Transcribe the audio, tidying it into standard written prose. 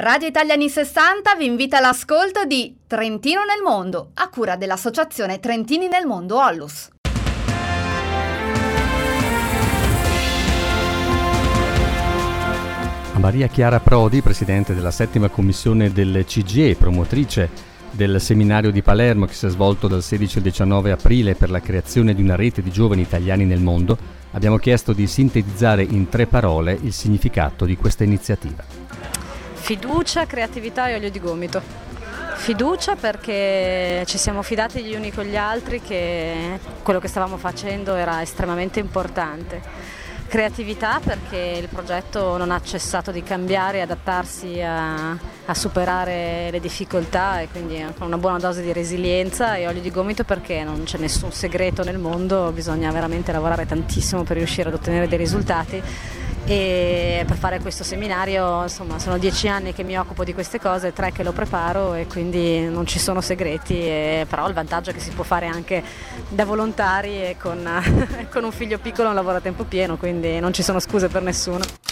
Radio Italia anni 60 vi invita all'ascolto di Trentino nel mondo, a cura dell'associazione Trentini nel mondo Ollus. Maria Chiara Prodi, presidente della 7ª commissione del CGIE, promotrice del seminario di Palermo che si è svolto dal 16 al 19 aprile per la creazione di una rete di giovani italiani nel mondo, abbiamo chiesto di sintetizzare in 3 parole il significato di questa iniziativa. Fiducia, creatività e olio di gomito. Fiducia perché ci siamo fidati gli uni con gli altri che quello che stavamo facendo era estremamente importante. Creatività perché il progetto non ha cessato di cambiare e adattarsi a superare le difficoltà e quindi con una buona dose di resilienza, e olio di gomito perché non c'è nessun segreto nel mondo, bisogna veramente lavorare tantissimo per riuscire ad ottenere dei risultati. E per fare questo seminario, insomma, sono 10 anni che mi occupo di queste cose, 3 che lo preparo e quindi non ci sono segreti, però il vantaggio è che si può fare anche da volontari e con un figlio piccolo un lavoro a tempo pieno, quindi non ci sono scuse per nessuno.